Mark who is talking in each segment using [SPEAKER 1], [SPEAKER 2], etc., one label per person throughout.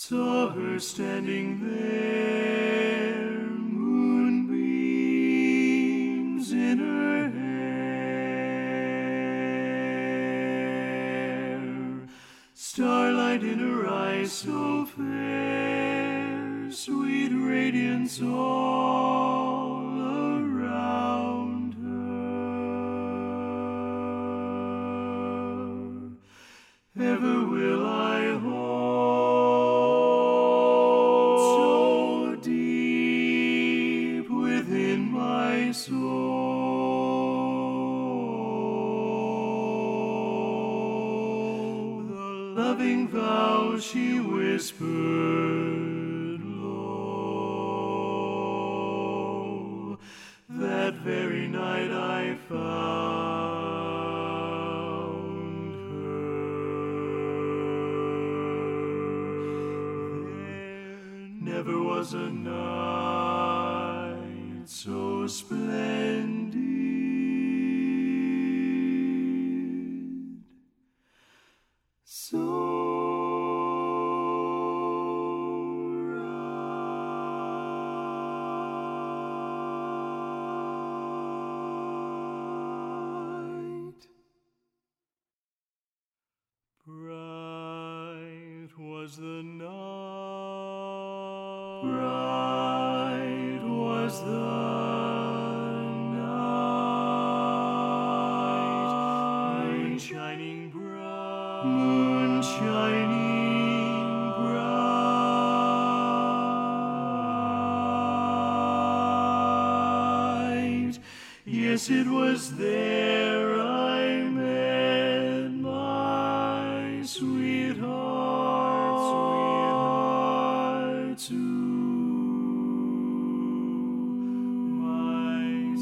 [SPEAKER 1] saw her standing there, moonbeams in her hair, starlight in her eyes so fair, sweet radiance all around her. Ever will I hold so deep within my soul the loving vow she whispered low. That very night I found her. There never was a night so splendid, so bright was the night, bright was the night, moon shining bright, moon shining bright. Yes, it was there I met my sweetheart, Sue, my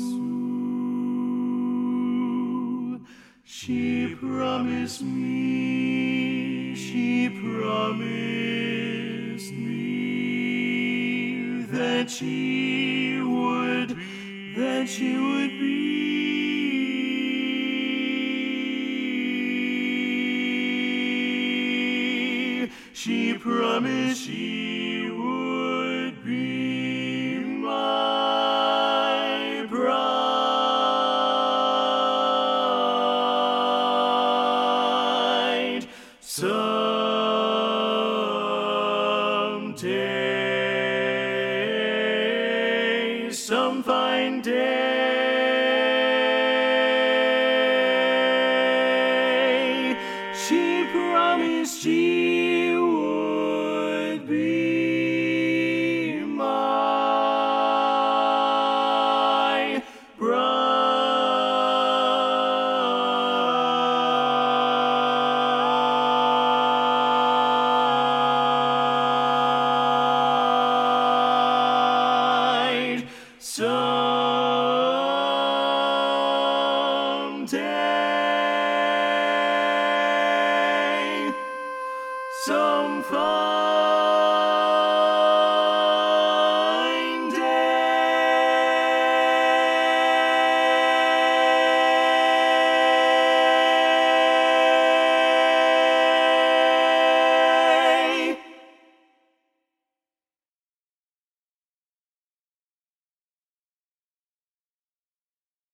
[SPEAKER 1] Sue. She promised me that she would be. She promised she would be my bride someday, some fine day. She promised she would be my bride someday, some fine